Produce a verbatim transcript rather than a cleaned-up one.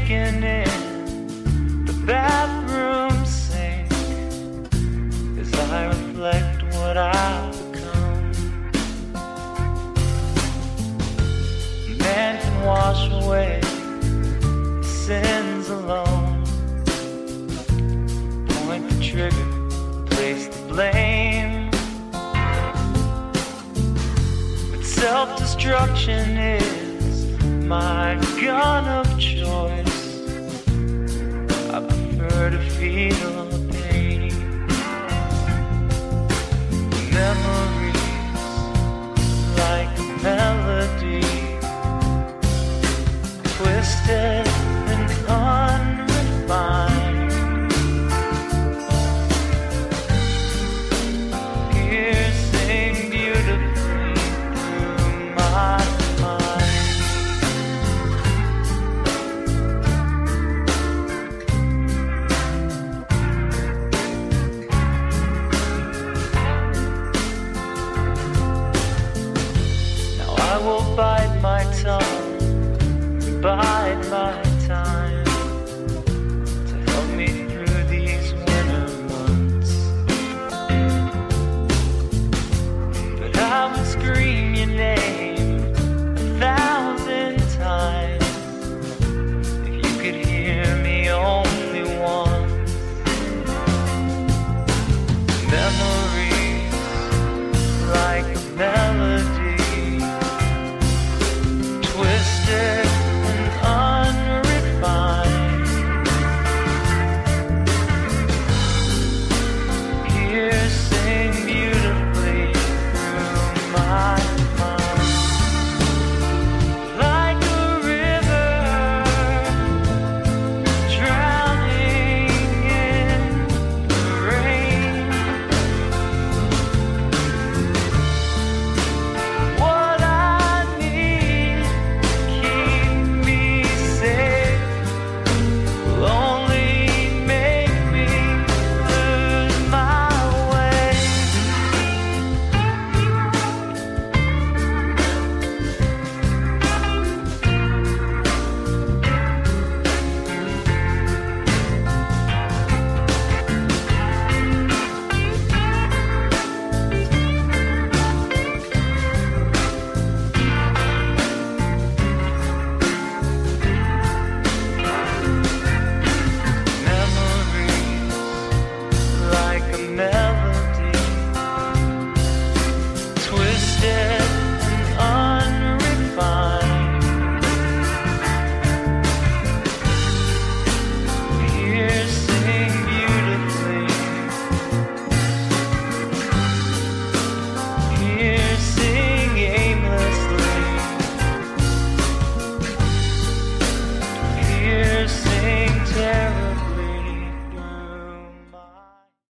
shaking in the bathroom sink as I reflect what I've become. A man can wash away sins alone, point the trigger, place the blame. But self-destruction is my gun of choice. I prefer to feel the pain. Memories like a melody, twisted and unrefined, piercing beautifully through my mind. Now I will bite my tongue, bide my time to help me through these winter months. But I would scream your name a thousand times if you could hear me only once. Memories